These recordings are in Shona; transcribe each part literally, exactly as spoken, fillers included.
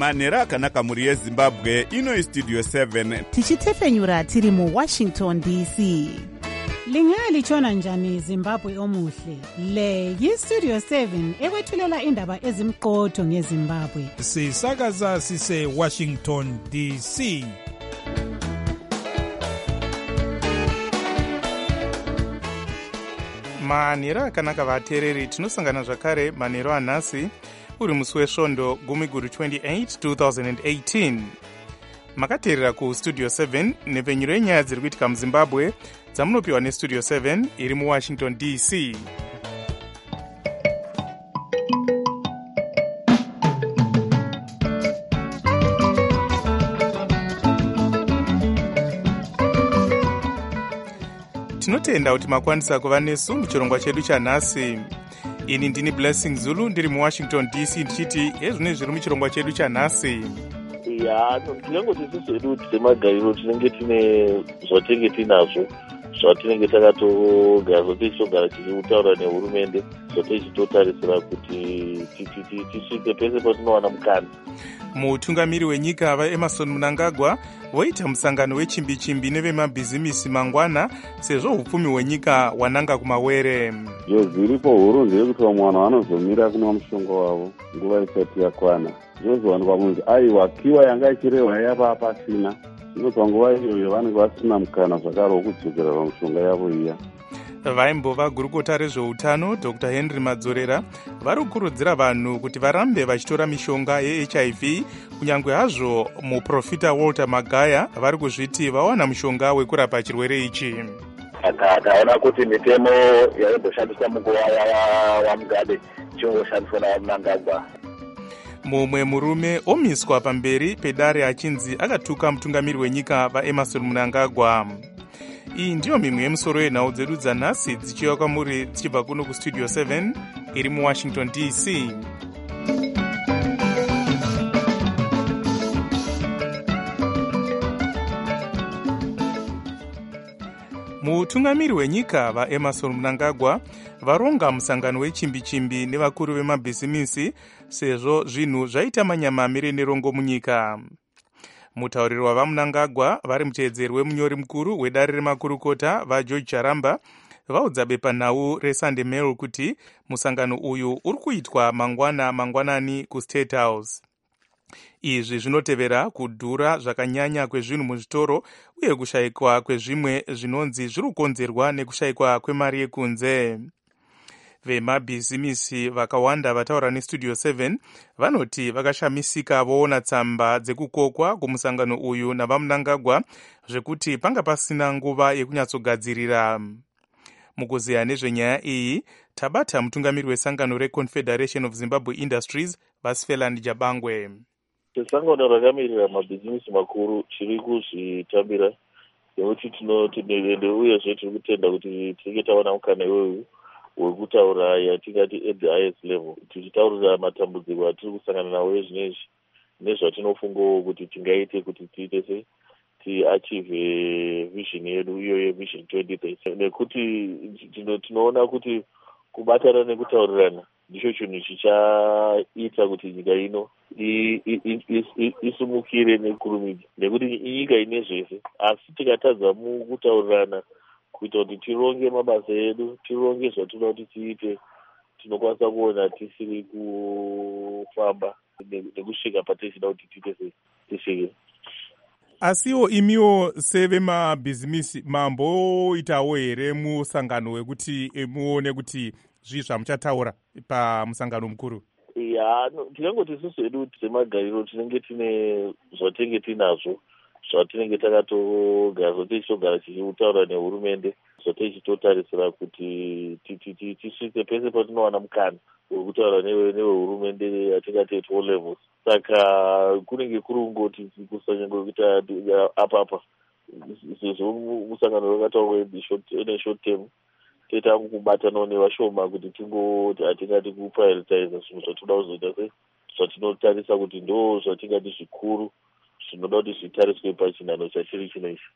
manhero akanaka mhuri yezimbabwe. Ino istudio seven tichitefenyura tiri muwashington D C. Lingalitshona njani Zimbabwe omuhle? Le yistudio seven ekwethulela indaba ezimqotho ngeZimbabwe. Sisakaza sise Washington D C. Manhero akanaka vateereri, tinosangana zvakare manhero anhasi uri musi wesvondo gumi guru twenty-eight twenty eighteen. Makateerera kustudio seven nepfenyuro yenyaya dziri kuitika muzimbabwe dzamunopiwa nestudio seven iri muwashington D C. Tinotenda kuti makwanisa kuva nesu muchirongwa chedu chanhasi. Ini ndini Blessing Zulu ndiri muwashington D C ndichiti hezvine zviri muchirongwa chedu chanhasi. Ya, tinenge tisi hedu semagariro tinenge tine zvatinenge tinazvo zvatinenge takatogara tichitogara tichitaura nehurumende zvatinenge kuti tisvike pese patinowana mukana. Mutungamiri wenyika vaEmmerson Mnangagwa voita musangano wechimbi-chimbi nevemabhizimisi mangwana sezvo upfumi hwenyika wananga kumawere. Njodzi iripo huru ndeyekuti vamwe vanhu vanozomira kunwa mushonga wavo nguva isati yakwana. Zvozowanikwa kunzi aiwa kiwa yanga ichirehwa yapa pasina. Ndipo panguva iyoyo vanenge vasina mukana zvakare wokudzokera pamushonga yavo iya. Vaimbova gurukota rezveutano Doctor Henry Madzorera vari kukurudzira vanhu kuti varambe vachitora mishonga yeH I V kunyange hazvo muprofita Walter Magaya vari kuzviti vawana mushonga wekurapa chirwere ichi. Akaona kuti mitemo yaimboshandiswa munguva yaMugabe ichingoshandiswa naMnangagwa. Mumwe murume omiswa pamberi pedare achinzi akatuka mutungamiri wenyika vaEmmerson Mnangagwa. Iyi ndiyo mimwe yemusoro yenhau dzedu dzanhasi dzichiuya kwamuri dzichibva kuno kustudio seven iri muwashington D C. Mutungamiri wenyika vaEmmerson Mnangagwa varonga musangano wechimbi-chimbi nevakuru vemabhizimisi sezvo zvinhu zvaita manyamamire nerongo munyika. Mutauriri wavaMnangagwa vari muteedzeri wemunyori mukuru wedare remakurukota vaGeorge Charamba vaudza bepanhau reSunday Mail kuti musangano uyu uri kuitwa mangwana mangwanani kuState House. Izvi zvinotevera kudhura zvakanyanya kwezvinhu muzvitoro uye kushayikwa kwezvimwe zvinonzi zviri kukonzerwa nekushayikwa kwemari yekunze. Vemabhizimisi vakawanda vataura nestudio seven vanoti vakashamisika voona tsamba dzekukokwa kumusangano uyu navaMnangagwa zvekuti panga pasina nguva yekunyatsogadzirira. Mukuziya nezvenyaya iyi tabata mutungamiri wesangano reConfederation of Zimbabwe Industries Vasfeland Jabangwe. Sangano rakamirira mabhizimisi makuru chiri kuzvitambira nekuti tinotendere uyezve tiri kutenda kuti tinenge tawana mukana iwoyu wekutaura yatingati at the highest level tichitaurira matambudziko atiri kusangana nawo ezvinezvi nezvatinofungawo kuti tingaite kuti tiite se tiachieve vision yedu iyo yevision twenty thirty nekuti tinoona kuti kubatana nekutaurirana ndicho chinhu chichaita kuti nyika ino isumukire nekurumidza nekuti inyika ine zvese asi tikatadza mukutaurirana kuita kuti tironge mabasa edu tironge zvatinoda kuti tiite tinokwanisa kuona tisiri kufamba nekusvika patichida kuti tiite tisvike. Asiwo imiwo sevemabhizimisi mamboitawo here musangano wekuti muone kuti zvii zvamuchataura pamusangano mukuru? Ya, tinongoti isusu hedu semagariro tinenge tine zvatinenge tinazvo zvatinenge takatogara tichitogara tichitaura nehurumende zvatichitotarisira kuti tisvike pese patinowana mukana wekutaura nehurumende yatingati at all levels. Saka kunenge kuri kungoti kusanyangekuita apa apa sezvo musangano wakataurwa neshort term toita kubatanawo nevashoma kuti tingoti hatingati kuprioritize zvinhu zvatinoda kuzoita se zvatinotarisa kuti ndo zvatingati zvikuru zvinoda kuti zvitariswe pachinhano chachiri chino ichi.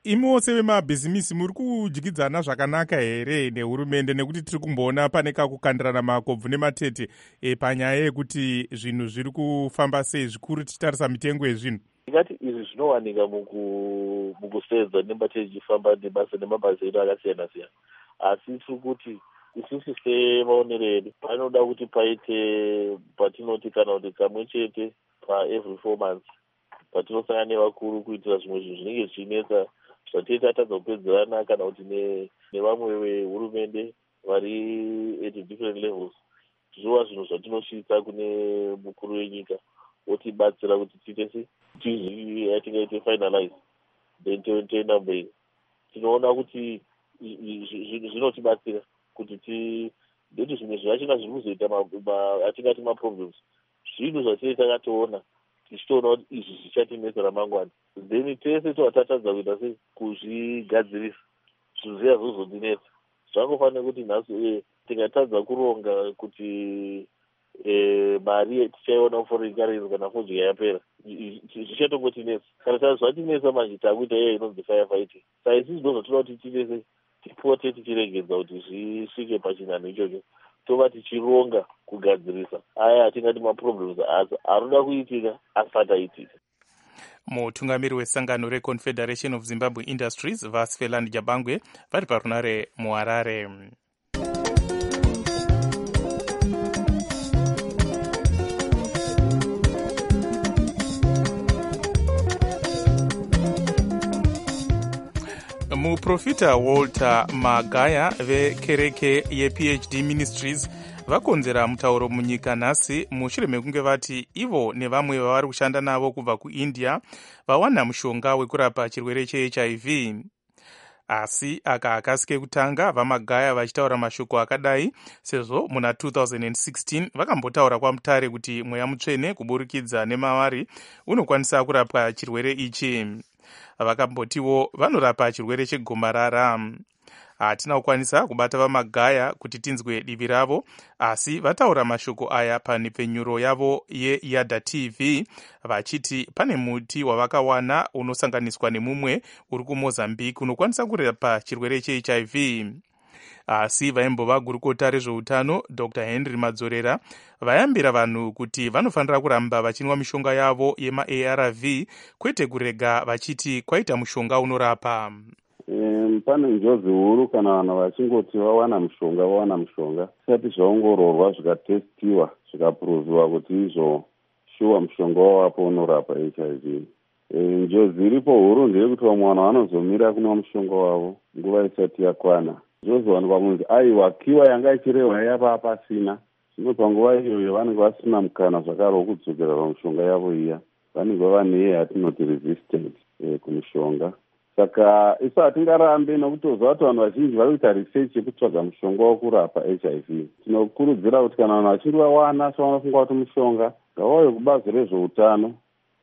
Imi wose vemabhizimisi muri kudyidzana zvakanaka here nehurumende, nekuti tiri kumboona pane kakukandirana makobvu nematete e, panyaya yekuti zvinhu zviri kufamba sei, zvikuru tichitarisa mitengo yezvinhu? Ndingati izvi zvinowanika mukusedza nemba tichifamba nebasa nemabasa edu akasiyana siyana, asi tiri kuti isusu semaonero edu panoda kuti paite patinoti kana kuti kamwe chete paevery four months patinosangana nevakuru kuitira zvimwe zvinhu zvinenge zvichinetsa zvatei tatadza kupedzerana kana kuti nevamwe vehurumende vari at different levels. Zvova zvinhu zvatinosvitsa kune mukuru wenyika otibatsira kuti tiite atingaite finalize then toenda mberi. Tinoona kuti zvinotibatsira kuti ti ndeti zvimwe zvachina zviri kuzoita atingati maproblems zvinhu zvatei takatoona tichitoona kuti izvi zvichatinetsa ramangwana, then tese toatatadza kuita sei kuzvigadzirisa zvinhu zviya zvozotinetsa. Zvangofanira kuti nhasi tikatadza kuronga kuti mari tichaiona kuforeign currency kana fodya yapera zvichatongotinetsa. Kana zvatinetsa manje takuita iya inonzi firefighting. Saka isisi ndozvatoda kuti titese tipote tichiregedza kuti zvisvike pachinhano ichocho, tova tichironga kugadzirisa aya atingati maproblems asi anoda kuitika asati aitika. Mutungamiri wesangano reConfederation of Zimbabwe Industries Vasfeland Jabangwe vari parunare muHarare. Muprofita Walter Magaya vekereke yePhD Ministries vakonzera mutauro munyika nhasi mushure mekunge vati ivo nevamwe vavari kushanda navo kubva kuIndia vawana mushonga wekurapa chirwere cheH I V. Asi aka akasike kutanga vaMagaya vachitaura mashoko akadai sezvo muna two thousand sixteen vakambotaura kwamutare kuti mweya mutsvene kuburikidza nemavari unokwanisa kurapa chirwere ichi. Vakambotiwo vanorapa chirwere chegomarara. Hatina kukwanisa kubata vaMagaya kuti tinzwe divi ravo, asi vataura mashoko aya panhepfenyuro yavo yeYada T V vachiti pane muti wavakawana unosanganiswa nemumwe uri kuMozambique unokwanisa kurapa chirwere cheH I V. Asi vaimbova gurukota rezveutano Doctor Henry Madzorera vayambira vanhu kuti vanofanira kuramba vachinwa mishonga yavo yema-A R V kwete kurega vachiti kwaita mushonga unorapa. Um, pane njodzi huru kana vanhu vachingoti vawana mushonga vawana mushonga zvisati zvaongororwa zvikatestiwa zvikapuruziwa kuti izvo shuwa mushonga wavapo unorapa H I V. E, njodzi iripo huru ndeyekuti vamwe vanhu vanozomira kunwa mushonga wavo nguva isati yakwana. Zvozowanikwa kunzi aiwa kiwa yanga ichirehwa yapa pasina, zvino panguva iyoyo vanenge vasina mukana zvakare wokudzokera pamushonga yavo iya, vanenge vane yatinoti resistant e, kumishonga. Saka isu hatingarambe nokutoziva kuti vanhu vazhinji vari kuita research yekutsvaga mushonga wokurapa H I V. Tinokurudzira kuti kana vanhu vachiri vawana savanofunga kuti mushonga ngavauye kubazi rezveutano.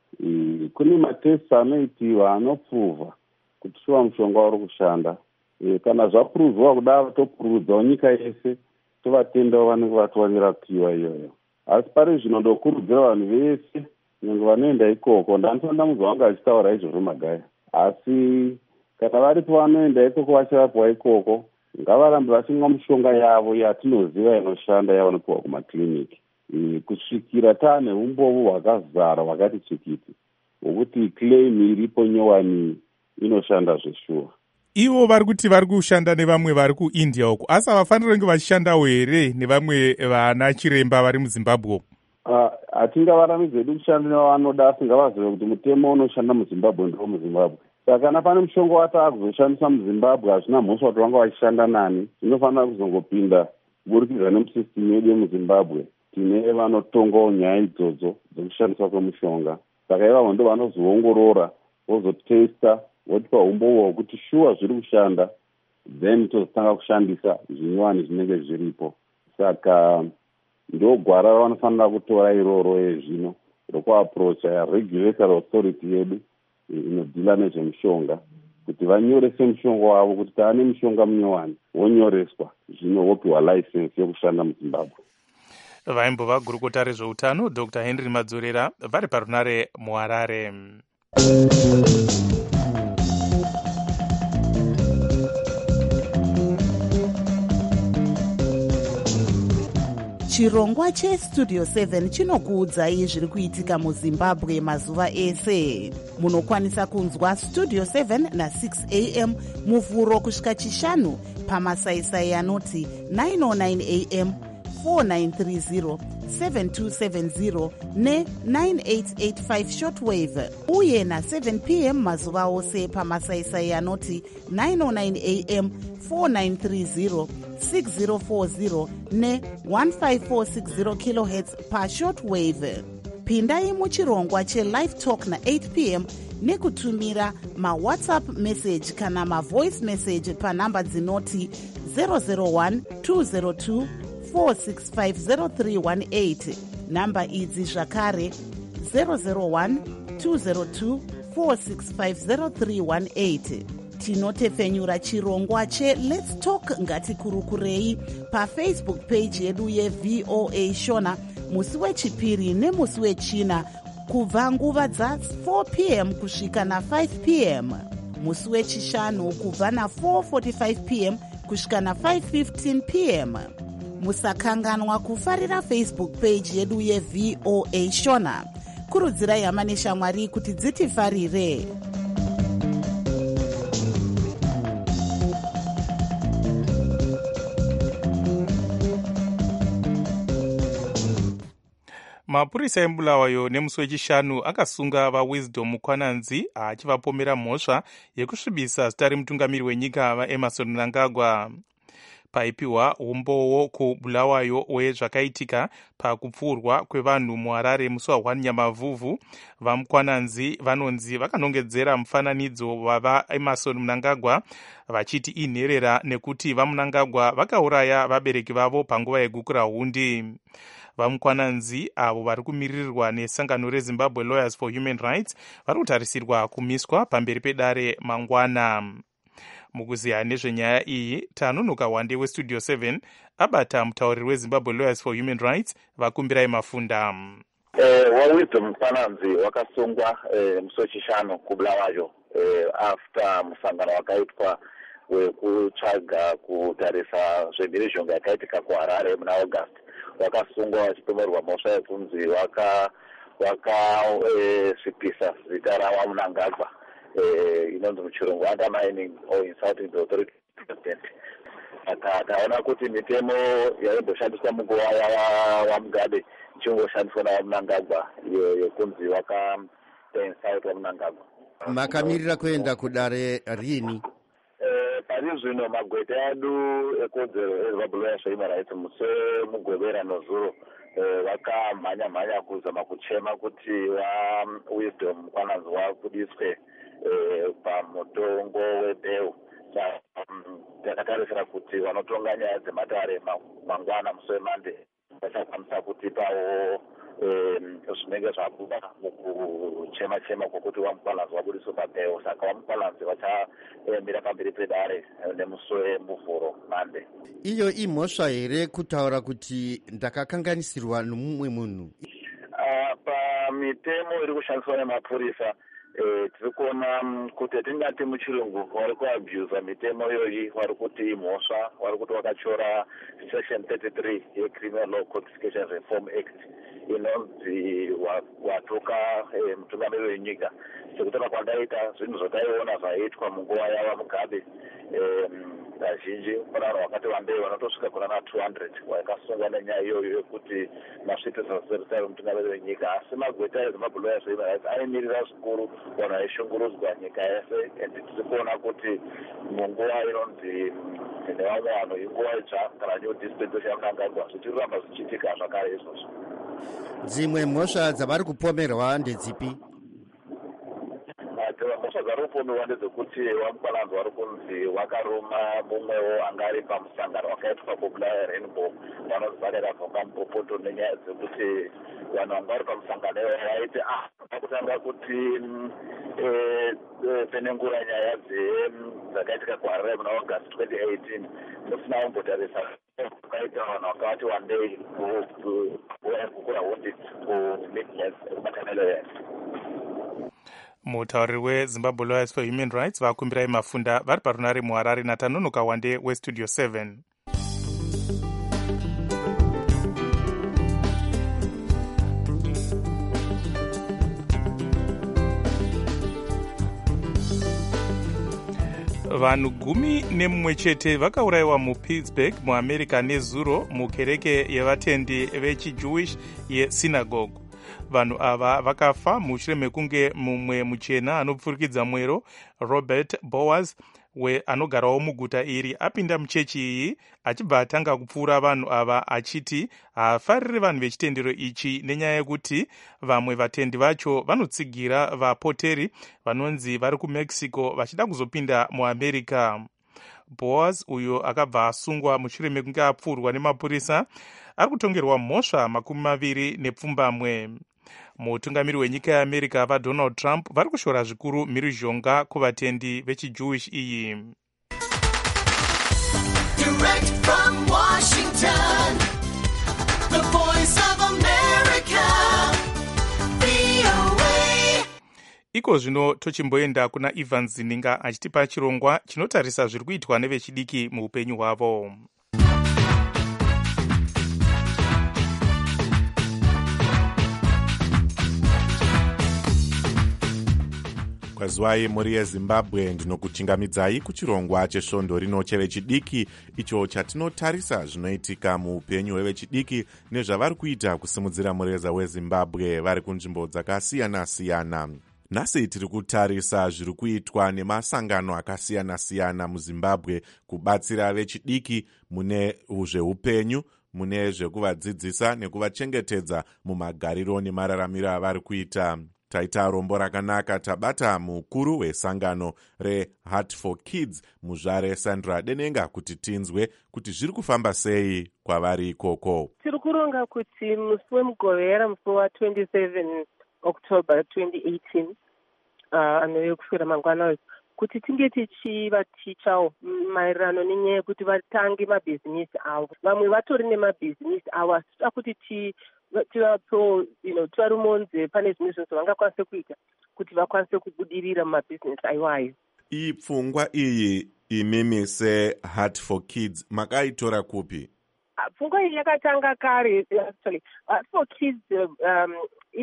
E, kune matests anoitiwa anopfuvha kuti shuwa mushonga uri kushanda. E, kana zvapuruzwa kudaro topurudzawo nyika yese tovatendawo vanenge vatowanira kiwa iyoyo. Asi pari zvino ndokurudzira vanhu vese nyange vanoenda ikoko, ndanotonda muzwa vanga vachitaura izvozvo Magaya, asi kana varipo vanoenda ikoko vachirapwa ikoko ngavarambe vachinwa mishonga yavo yatinoziva inoshanda yavanopiwa kumakiriniki. E, kusvikira taane umbovu hwakazara hwakati chikiti hwokuti claim iripo nyowani inoshanda zveshuwa. Ivo vari kuti vari kushanda nevamwe vari kuIndia uko, asi havafaniri kunge vachishandawo here nevamwe vana chiremba vari muZimbabwe? Hatingavaramidzi vedu kushanda nevanoda, asi ngavazive kuti mutemo unoshanda muZimbabwe ndiwo muZimbabwe. Saka kana pane mushonga wataa kuzoshandisa muZimbabwe hazvina mhosva kuti vanga vachishanda nani, zvinofanira kuzongopinda kuburikidza nemusisitimu yedu yemuZimbabwe. Tine vanotongawo nyaya idzodzo dzekushandiswa kwemushonga. Saka ivavo ndo vanozoongorora vozotesta votipa umbowo hwekuti shuwa zviri kushanda, then tozotanga kushandisa zvinyowani zvinenge zviripo. Saka ndo gwara ravanofanira kutora iroro yezvino rokuaprocha yaregulatory authority yedu inodhila nezvemushonga, kuti vanyorese mushonga wavo kuti taane mushonga munyowani wonyoreswa zvino wopiwa license yokushanda muZimbabwe. Vaimbova gurukota rezveutano Doctor Henry Madzorera vari parunare muHarare. chirongwa chestudio seven chinokuudzai zviri kuitika muzimbabwe mazuva ese. Munokwanisa kunzwa studio seven na six a m muvhuro kusvika chishanu pamasaisai anoti nine oh nine a m, four nine three zero, seven two seven zero ne nine eight eight five shortwave, uye na seven p m mazuva ose pamasaisai anoti nine oh nine a m, four nine three zero, six zero four zero ne one five four six zero kilohertz pa shortwave. Pindai muchirongwa chelive talk na eight p m nekutumira mawhatsapp message kana mavoice message panhamba dzinoti zero zero one two zero two four six five zero three one eight. Namba idzi zvakare zero zero one two zero two four six five zero three one eight. Tinotefenyura chirongwa che Let's Talk ngatikurukurei pafacebook page yedu yeV O A Shona musi wechipiri nemusi wechina kubva nguva dza four p m kusvika na five p m, musi wechishanu kubva na four forty-five p m kusvika na five fifteen p m. Musakanganwa kufarira Facebook page yedu yeV O A Shona. Kurudzirai hama neshamwari kuti dzitifarire. Mapurisa embulawayo nemusi wechishanu akasunga vaWisdom mukwananzi achivapomera mhosva yekusvibisa zita remutungamiri wenyika vaEmmerson Mnangagwa. Paipiwa umbowo kubulawayo wezvakaitika pakupfurwa kwevanhu muHarare musi wa one Nyamavhuvhu, vamukwananzi vanonzi vakanongedzera mufananidzo wavaEmmerson Mnangagwa vachiti inherera nekuti vaMnangagwa vakauraya vabereki vavo panguva yegukura hundi. Vamukwananzi avo vari kumiririrwa nesangano reZimbabwe Lawyers for Human Rights vari kutarisirwa kumiswa pamberi pedare mangwana. Mukuziya nezvenyaya iyi, Tanunuka Wande weStudio seven abata mutauriri weZimbabwe Lawyers for Human Rights vakumbirai mafunda. Eh, waWisdom Mukwananzi wakasungwa eh, musi wechishanu kubulawayo eh, after musangano wakaitwa wekutsvaga kutarisa zvemhirizhonga yakaitika kuHarare muna August. Wakasungwa wachipomerwa mhosva yekunzi waka wakasvipisa eh, zita raMnangagwa eh, inonzi muchirungu undermining or insulting the authority of the president. Akaona kuti mitemo yaimboshandiswa munguva yaMugabe ichingoshandiswa naMnangagwa yekunzi waka-insult Mnangagwa. Makamirira kuenda kudare rini? Pari zvino magwete edu ekodzero eZimbabwe Lawyers for Human Rights musi mugwevera nozuro vakamhanya mhanya kuzama kuchema kuti vaWisdom Mukwananzi vabudiswe pamutongo webheu. Takatarisira kuti vanotonga nyaya dzematare mangwana musi weMonday vachakwanisa kutipawo zvinenge zvabuda mukuchema chema kwokuti vaMukwananzi vabudiswe pabheu. Saka vaMukwananzi vachaemera pamberi pedare nemusi wemuvhuro Monday. Iyo imhosva here kutaura kuti ndakakanganisirwa nomumwe munhu? Pamitemo iri kushandiswa nemapurisa tiri kuona kuti tingati muchirungu vari kuabhusa mitemo iyoyi, vari kuti imhosva, vari kuti vakachora section thirty-three yeCriminal Law Codification Reform Act inonzi watuka mutungamiri wenyika. Sekutaura kwandaita zvinhu zvotaiona zvaiitwa munguva yavaMugabe vazhinji vanhu vakati wandei vanotosvika kuna na two hundred vakasungwa nenyaya iyoyo yekuti masvipisa zita remutungamiri wenyika. Asi magweta eZimbabwe Lawyers for Human Rights aimirira zvikuru vanhu vaishungurudzwa nyika yese, and tiri kuona kuti munguva inonzi nevamwe vanhu inguva itsva kana new dispensation yaMnangagwa zvichiri kuramba zvichiitika zvakare izvozvo. Dzimwe mhosva dzavari kupomerwa ndedzipi? Mhosva dzari kupomerwa ndedzekuti vaMukwananzi vari kunzi vakaruma mumwewo anga ari pamusangano wakaitwa kubulawayo Rainbow vanozvanira vakamupopoto nenyaya dzekuti vanhu vanga vari pamusangano iwo vaiti akutanga kuti penengura nyaya dzakaitika kuHarare muna August twenty eighteen musina kumbotarisa kaita vanhu vakati wandei kukura hundi kumidlands kumatanelo yedu. Mutauriri weZimbabwe Lawyers for Human Rights vakumbirai mafunda vari parunare muHarare naTanunuka Wande weStudio seven. vanhu gumi nemumwe chete vakaurayiwa mupittsburgh muamerica nezuro mukereke yevatendi vechijewish yesynagogue. Vanhu ava vakafa mushure mekunge mumwe muchena anopfurikidza mwero Robert Bowers we anogarawo muguta iri apinda muchechi iyi achibva atanga kupfuura vanhu ava achiti haafariri vanhu vechitendero ichi nenyaya yekuti vamwe vatendi vacho vanotsigira vapoteri vanonzi vari kumexico vachida kuzopinda muamerica. Boaz uyo akabva asungwa mushure mekunge apfurwa nemapurisa ari kutongerwa mhosva makumi maviri nepfumbamwe. Mutungamiri wenyika yeAmerica vaDonald Trump vari kushora zvikuru mhirizhonga kuvatendi vechijewish iyi. Direct from Washington, the voice of America, V O A. Iko zvino tochimboenda kuna Ivan Zininga achitipa chirongwa chinotarisa zviri kuitwa nevechidiki muupenyu hwavo. Kwazwai muri yeZimbabwe, ndinokuchingamidzai kuchirongwa chesvondo rino chevechidiki, icho chatinotarisa zvinoitika muupenyu hwevechidiki nezvavari kuita kusimudzira mureza weZimbabwe vari kunzvimbo dzakasiyana-siyana. Nhasi tiri kutarisa zviri kuitwa nemasangano akasiyana-siyana muZimbabwe kubatsira vechidiki mune zvehupenyu, mune zvekuvadzidzisa nekuvachengetedza mumagariro nemararamiro avari kuita. Taita rombo rakanaka tabata mukuru wesangano reHeart for Kids muzvare Sandra Denenga kuti tinzwe kuti zviri kufamba sei kwavari ikoko. Tiri kuronga kuti musi wemugovera musi wa twenty-seven October twenty eighteen uh, anoye kusvira mangwana kuti tinge tichivatichawo maererano nenyaya yekuti vatange mabhizinisi avo. Vamwe vatori nemabhizinisi avo asi toda kuti ti tivapo you know tivarumonze pane zvimwe zvinhu zvavangakwanisa kuita kuti vakwanise kubudirira mumabhizinesi aiwayo. Iyi pfungwa iyi imimi seHeart for Kids makaitora kupi? Pfungwa iyi yakatanga kare actually. Heart for Kids um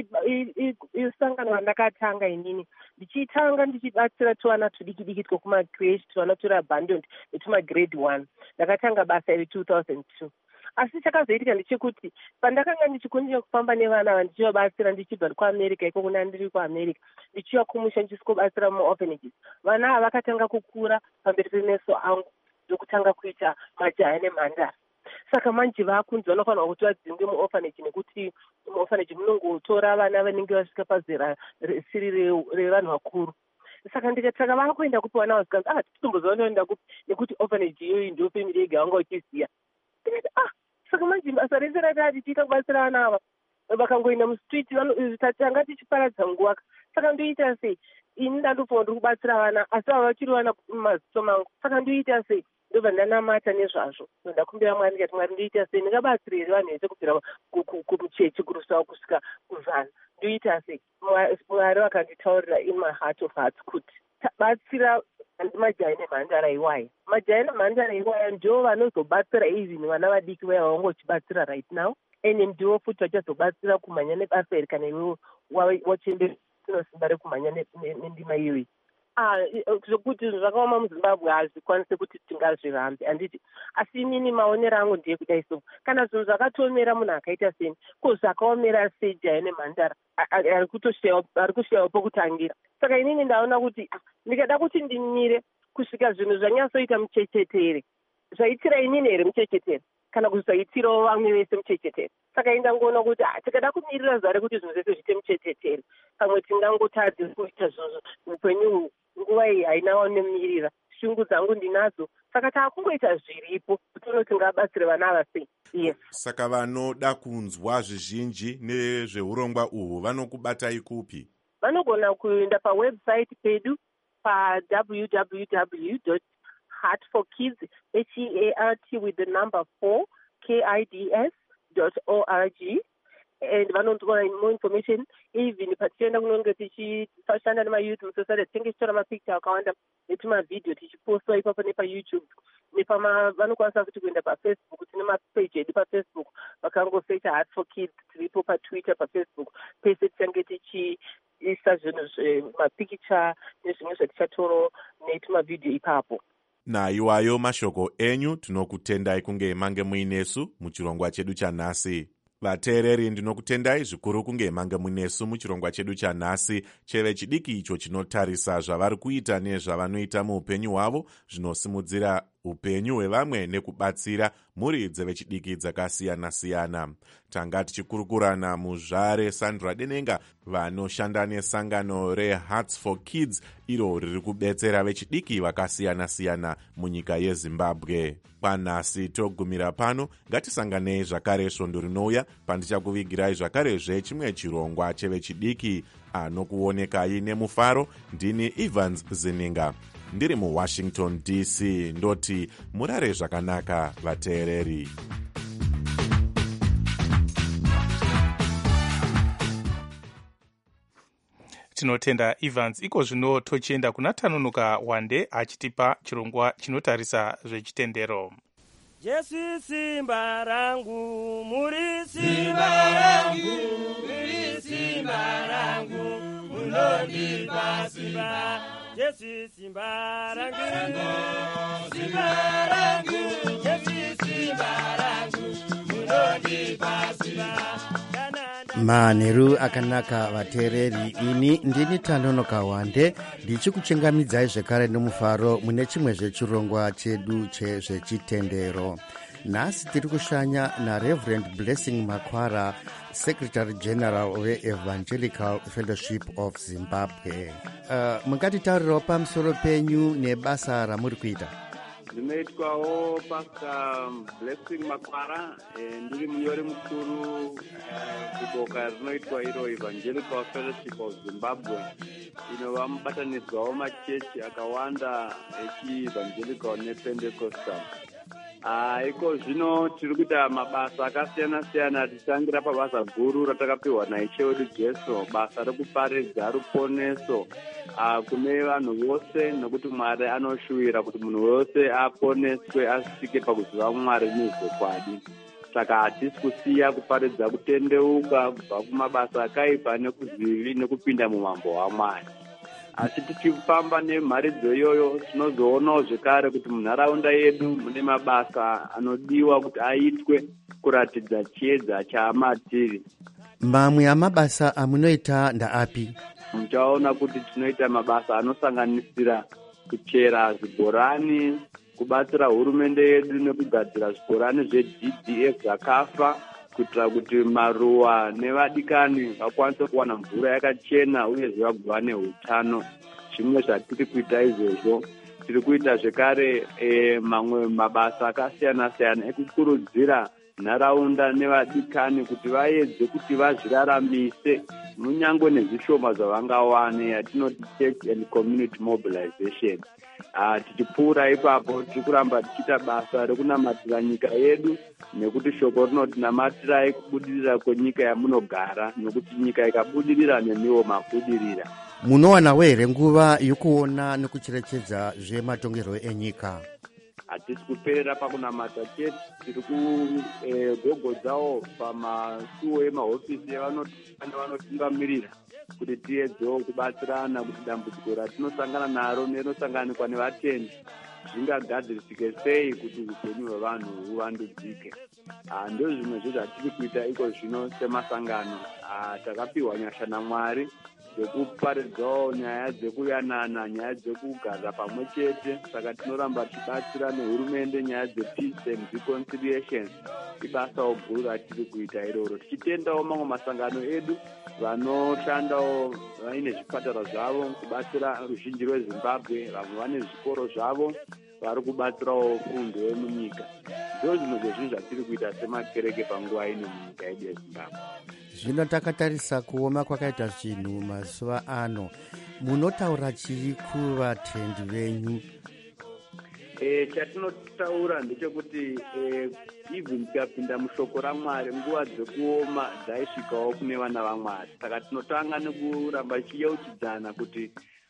isangano randakatanga inini ndichitanga ndichibatsira tuvana tudiki diki twekumakreshi tuvana turi abandoned netumagrade one. Ndakatanga basa iri two thousand two. Asi chakazoitika ndechekuti pandakanga ndichikonja kufamba nevana vandichivabatsira ndichibva kuAmerica iko kuna ndiri kuAmerica ndichivakumusha ndichikobatsira muorphanages, vana ava vakatanga kukura pamberi pemeso angu ndokutanga kuita majaya nemhandara. Saka manje vakunzi vanofanirwa kuti vadzingwe muorphanage nekuti muorphanage munongotora vana vanenge vasvika pazera risiri revanhu vakuru. Saka ndikataka vakuenda kupi vana vasikanzi ah titombozoenda kupi nekuti orphanage iyoyi ndio family yega vanga vachiziya. Ndikati ah saka manje basa rese ratati tiita kubatsira vana ava vakangoenda mustreet tatanga tichiparadza nguva. Saka ndoita sei ini ndandofunga ndiri kubatsira vana asi ava vachiri vana mumaziso mangu. Saka ndoita sei ndobva ndanamata nezvazvo ndakumbira Mwari ndikati Mwari ndoita sei ndingabatsira vanhu vese kubvira kumuchechi kurusava kusvika kuzana ndoita sei. Mwari vakanditaurira in my heart of hearts kuti tabatsira majaya nemhandara iwayo. Majaya nemhandara iwayo ndio vanozobatsira even vana vadiki vaya vavangochibatsira right now, ene ndivo futi vachazobatsira kumhanya nebasa iri kana iwe wachembe simba rekumhanya nendima iyoyi. Ah, zvokuti zvakaoma muZimbabwe hazvikwanise kuti tingazvirambe handiti. Asi inini maonero angu ndiye kudai so kana zvinhu zvakatomera munhu akaita seni ko zvakaomera sei jaya nemhandara ari kushayiwa pokutangira. Saka inini ndaona kuti ndikada kuti ndimire kusvika zvinhu zvanyatsoita muchechetere zvaitira inini here muchechetere kana kuti zvaitirawo vamwe vese muchechetere. Saka indangoona kuti tikada kumirira zvare kuti zvinhu zvese zviite muchechetere pamwe tingangotadze kuita zvinhu upenyu nguva iyi haina nemirira. Shungu dzangu ndinadzo saka taakungoita zviripo kuti uno tingabatsire vana ava sei. Yes. Saka vanoda kunzwa zvizhinji nezveurongwa uhwu vanokubatai kupi? Vanogona kuenda pawebsite pedu pa w w w dot heart for kids h e a r t with the number four k i d s dot org and vanonzwa more information even patienda kunonge tichishanda nemayouth musosari tinenge tichitora mapicture akawanda netumavidhio tichiposta ipapo nepayoutube nepama vanokwanisa kuti kuenda pafacebook tine mapeji edu pafacebook vakangosecha Heart for Kids. Tiripo patwitter pafacebook pese tichange tichiisa zvinhu mapikicha nezvimwe zvatichatora netumavidhio ipapo. naiwayo mashoko enyu tinokutendai kunge mange muinesu muchirongwa chedu chanhasi. Vateereri, ndinokutendai zvikuru kunge mange muinesu muchirongwa chedu chanhasi chevechidiki icho chinotarisa zvavari kuita nezvavanoita muupenyu hwavo zvinosimudzira upenyu hwevamwe nekubatsira mhuri dzevechidiki dzakasiyana-siyana. Tanga tichikurukurana muzvare Sandra Denenga vanoshanda nesangano reHearts for Kids iro riri kubetsera vechidiki vakasiyana-siyana munyika yeZimbabwe. Panhasi togumira pano, ngatisanganei zvakare svondo rinouya pandichakuvigirai zvakarezve chimwe chirongwa chevechidiki. Anokuonekai nemufaro ndini Evans Zininga ndiri muWashington D C. Ndoti murare zvakanaka vateereri. Tinotenda Evans. Iko zvino tochienda kuna Tanonoka Wande achitipa chirongwa chinotarisa zvechitendero. Jesu simba rangu, muri simba rangu, muri simba rangu, munondipa simba. Jesu simba rangu, simba rangu, Jesu simba rangu, munondipa simba. manheru akanaka vateereri, ini ndini Tanonoka Wande ndichikuchengamidzai zvekare nomufaro mune chimwe zvechirongwa chedu chezvechitendero. Nhasi tiri kushanya naReverend Blessing Makwara, Secretary General weEvangelical Fellowship of Zimbabwe. Uh, mungatitaurirawo pamusoro penyu nebasa ramuri kuita? Ndinoitwawo Pastor Blessing Makwara, ndiri munyori mukuru kuboka rinoitwa iro Evangelical Fellowship of Zimbabwe, inova mubatanidzwawo machechi akawanda echievangelical nePentecostal. Iko zvino tiri kuita mabasa akasiyana-siyana, tichitangira pabasa guru ratakapiwa naIshe wedu Jesu, basa rekuparidza ruponeso kune vanhu vose, nokuti Mwari anoshuwira kuti munhu wose aponeswe asvike pakuziva Mwari nezvokwadi. Saka hatisi kusiya kuparidza kutendeuka kubva kumabasa akaipa nekuzivi nekupinda mumambo waMwari. Asi tichifamba nemharidzo iyoyo tinozoonawo zvekare kuti munharaunda yedu mune mabasa anodiwa kuti aitwe kuratidza chiedza chamatiri. Mamwe amabasa amunoita ndaapi? Muchaona kuti tinoita mabasa anosanganisira kuchera zvibhorani, kubatsira hurumende yedu nekugadzira zvibhorani zveD D F zvakafa, kuitira kuti maruwa nevadikani vakwanise kuwana mvura yakachena uye zvivagova neutano. Zvimwe zvatiri kuita izvozvo, tiri kuita zvekare e, mamwe mabasa akasiyana-siyana ekukurudzira nharaunda nevadikani kuti vaedze kuti vazviraramise munyangwe nezvishoma zvavangawane, yatinoti church and community mobilization. Uh, tichipfuura ipapo tiri kuramba tichiita basa rekunamatira nyika yedu, nekuti shoko rinoti namatirai kubudirira kwenyika yamunogara, nekuti nyika ikabudirira nemiwo mabudirira. Munowanawo here nguva yokuona nekucherechedza zvematongerwo enyika? Hatisi kuperera pakunamata chete, tiri kugogodzawo pamasuo emahofisi evanotungamirira kuti tiedzewo kubatsirana kuti dambudziko ratinosangana naro nerinosangananikwa nevatendi zvingagadzirisike sei kuti upenyu hwevanhu huvandudzike. Ndo zvimwe zvezvatiri kuita iko zvino semasangano. Takapiwa nyasha naMwari dzekuparidzawo nyaya dzekuyanana, nyaya dzekugara pamwe chete. Saka tinoramba tichibatsira nehurumende nyaya dzepeace and reconciliation. Ibasawo guru ratiri kuita iroro, tichitendawo mamwe masangano edu vanoshandawo vaine zvipatara zvavo kubatsira ruzhinji rweZimbabwe, vamwe vane zvikoro zvavo vari kubatsirawo fundo yemunyika. Ndo zvimwe zvezvinhu zvatiri kuita semakereke panguva ino munyika yedu yeZimbabwe. Zvino takatarisa kuoma kwakaita zvinhu mazuva ano, munotaura chii kuvatendi venyu? E, chatinotaura ndechekuti e, even tikapinda mushoko raMwari, nguva dzekuoma dzaisvikawo kune vana vaMwari. Saka tinotanga nekuramba tichiyeuchidzana kuti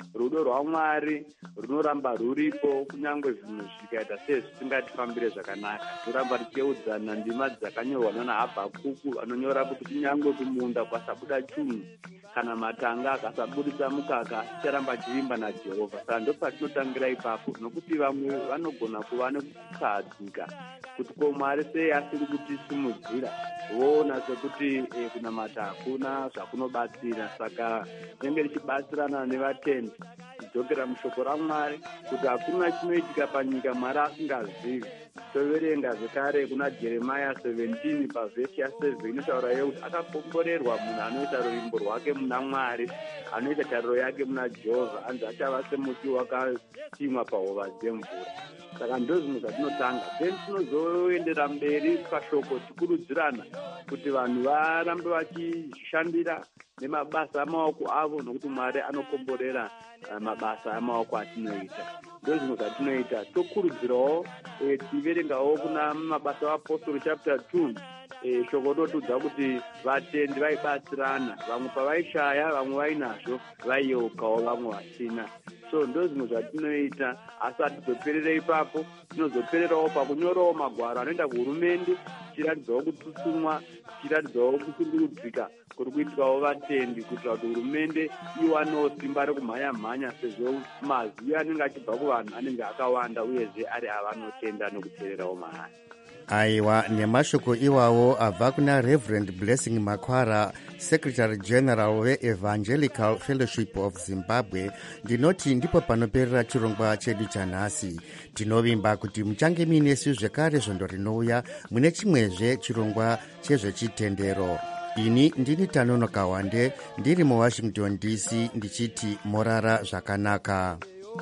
rudo rwaMwari runoramba ruripo, kunyange zvinhu zvikaita sei zvisingatifambire zvakanaka. Toramba tichiudzana ndima dzakanyorwa nana Habhakuku anonyora kuti kunyange kumunda kwasabuda chinhu kana matanga akasabudisa mukaka ticharamba tirimba naJehovha. Saka ndopatinotangira ipapo, nokuti vamwe vanogona kuva nekukahadzika kuti ko Mwari sei asiri kutisimudzira, voona sekuti eh, kunamata hakuna zvakunobatsira. Saka tinenge tichibatsirana nevatendi tidzokera mushoko raMwari kuti hakuna chinoitika panyika Mwari asingazivi. Toverenga zvekare kuna Jeremiah seventeen pavhesi yaseven inotaura yekuti akakomborerwa munhu anoita rurimo rwake muna Mwari, anoita tariro yake muna Jehovha, anzi achava semuti wakasimwa pahova dzemvura. Saka ndo zvinhu zvatinotanga, then tinozoendera mberi pashoko tikurudzirana kuti vanhu varambe vachishandira nemabasa amaoko avo, nokuti Mwari anokomborera uh, mabasa amaoko atinoita. Ndo zvinhu zvatinoita. Tokurudzirawo eh, tiverengawo kuna mabasa aPostoli chapter two. Eh, shoko rotudza kuti vatendi vaibatsirana, vamwe pavaishaya vamwe vainazvo vaiyeukawo vamwe vasina. So ndo zvinhu zvatinoita, asi hatizoperere ipapo, tinozopererawo pakunyorawo magwaro anoenda kuhurumende, tichiratidzawo kututsumwa, tichiratidzawo kusundurudzika kuri kuitwawo vatendi, kuitira kuti hurumende iwanewo simba rekumhanya-mhanya, sezvo mazivi anenge achibva kuvanhu anenge akawanda uyezve ari avanotenda nokuteererawo mahari. Aiwa, nemashoko iwawo abva kuna Reverend Blessing Makwara, Secretary General we-Evangelical Fellowship of Zimbabwe. Ndinoti ndipo panoperera chirongwa chedu chanhasi. Tinovimba kuti muchange minesu zvekare zvondo rinouya mune chimwezve chirongwa chezvechitendero. Ini ndini Tanonoka Wande, ndiri muWashington D C, ndichiti morara zvakanaka.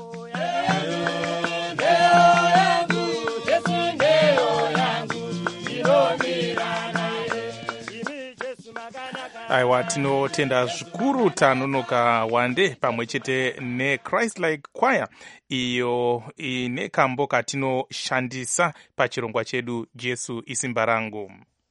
Aiwa, tinotenda zvikuru Tanonoka Wande pamwe chete neChrist Like Choir iyo ine kambo katinoshandisa pachirongwa chedu Jesu isimba rangu.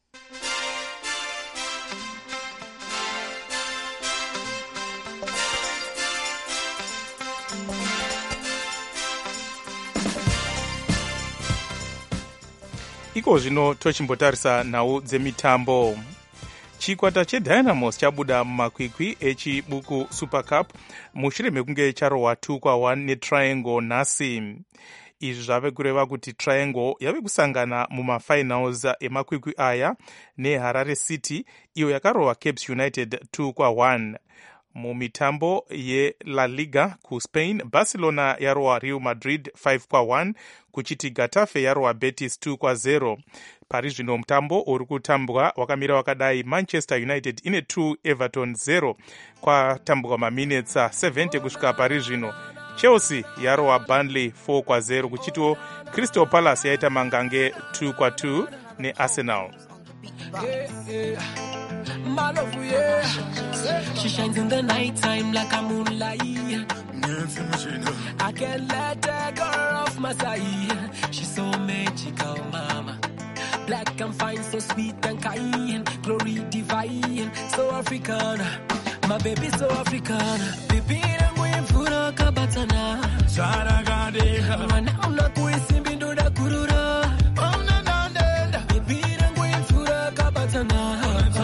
Iko zvino tochimbotarisa nhau dzemitambo. Chikwata cheDynamos chabuda mumakwikwi echibuku Super Cup mushure mekunge charohwa two kwa one neTriangle nhasi. Izvi zvave kureva kuti Triangle yave kusangana mumafinals emakwikwi aya neHarare City iyo yakarohwa Cape United two kwa one. Mumitambo yeLa Liga kuSpain, Barcelona yarohwa Real Madrid five kwa one, kuchiti Getafe yarohwa Betis two kwa zero. Pari zvino mutambo uri kutambwa wakamira wakadai: Manchester United ine two, Everton zero. Kwatambwa maminutes seventy kusvika pari zvino. Chelsea yarohwa Burnley four kwa zero, kuchitiwo Crystal Palace yaita mangange two kwa two neArsenal. My love, yeah. She shines in the night time like a moonlight. I can't let her go off my side. She's so magical, mama. Black and fine, so sweet and kind. Glory divine, so African. My baby so African. Baby, I'm going for a kabatana. Saragade. Mana una kuisimbi ndo da kurura. Ona nanda. Baby, I'm going for a kabatana.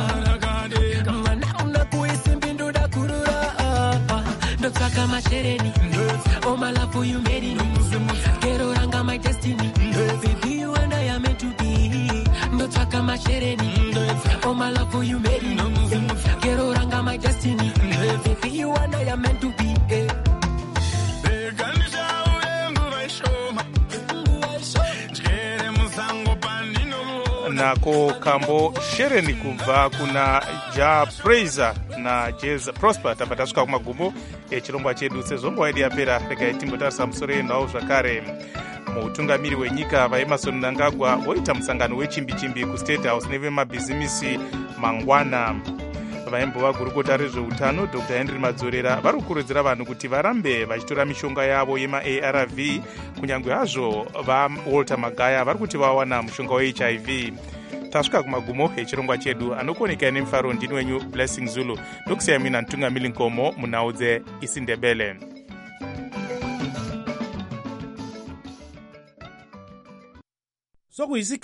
Ndotaka mashereni, oh my love for you made it. Kero ranga my destiny, baby you and I are meant to be. Ndotaka mashereni, oh my love for you made it. Kero ranga my destiny, baby you and I are meant to be. Nako kambo shereni kubva kuna Ja Praiser na Jazz Prosper tapatasvika kumagumo echirongwa chedu. Sezvo waidi yapera, regai timbotarisa musoro enhau zvakare. Mutungamiri wenyika vaEmmerson Mnangagwa voita musangano wechimbi-chimbi kuState House nevemabhizimisi mangwana. Vaimbova gurukota rezveutano Doctor Henry Madzorera vari kukurudzira vanhu kuti varambe vachitora mishonga yavo yema-A R V, kunyange hazvo vaWalter Magaya vari kuti vawana mushonga weH I V. Tasvika kumagumo echirongwa chedu. Anokuonekai nemufaro ndini wenyu Blessing Zulu, ndokusiyai mina Ntungamiri Nkomo munhau dzeIsindebele. sokuyisikhathi